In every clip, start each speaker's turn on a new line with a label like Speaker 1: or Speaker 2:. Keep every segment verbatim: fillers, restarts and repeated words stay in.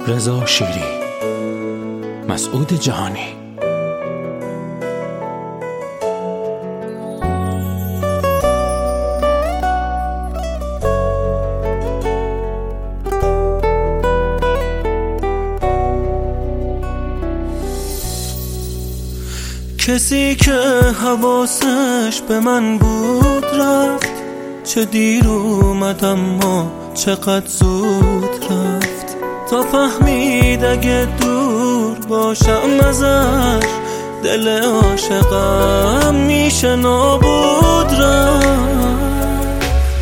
Speaker 1: رضا شیری، مسعود جهانی.
Speaker 2: کسی که حواسش به من بود رفت، چه دیر اومد اما چقدر زود رفت. تا فهمید اگه دور باشم ازش، دل عاشقم میشه نابود رفت.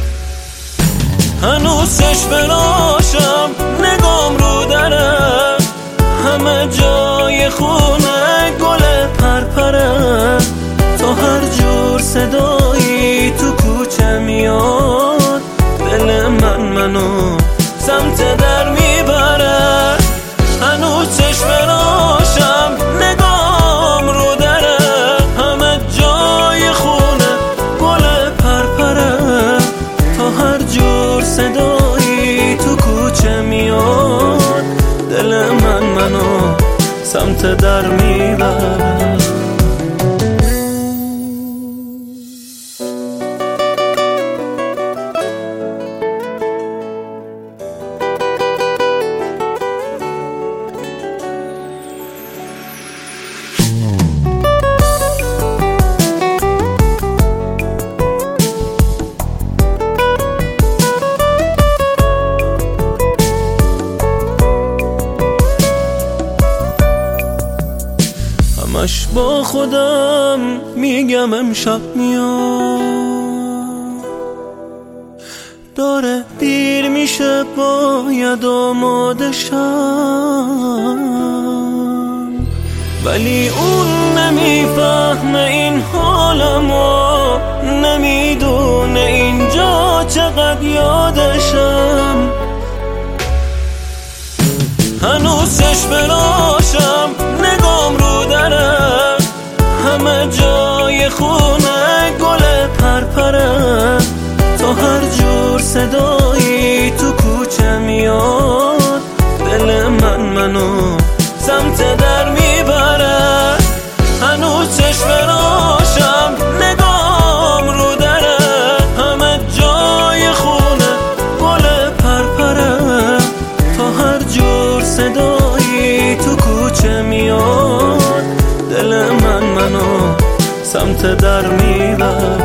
Speaker 2: هنوز چشم براشم نگام رو دره، همه جای خونه گل پرپره. تا هر جور صدایی تو کوچه میاد، دل من منو سمت در میبره. هنوز چشم راشم نگام رو دره، همه جای خونه گل پرپره. تا هر جور صدایی تو کوچه میاد، دل من منو سمت در میبره. همش با خودم میگم امشب میاد، داره دیر میشه باید آماده شم. ولی اون نمیفهمه این حالمو، نمیدونه اینجا چقدر یادشم. هنوز چشم راشم نگام رو دره، همه جای خونه گل پرپره. تا هر جور صدایی تو کوچه میاد، دل من منو سمت در میبره. هنوز چشم راشم نگام رو دره، همه جای خونه گل پرپره. تا هر جور صدایی تو کوچه میاد، دل من منو سمت در میبره.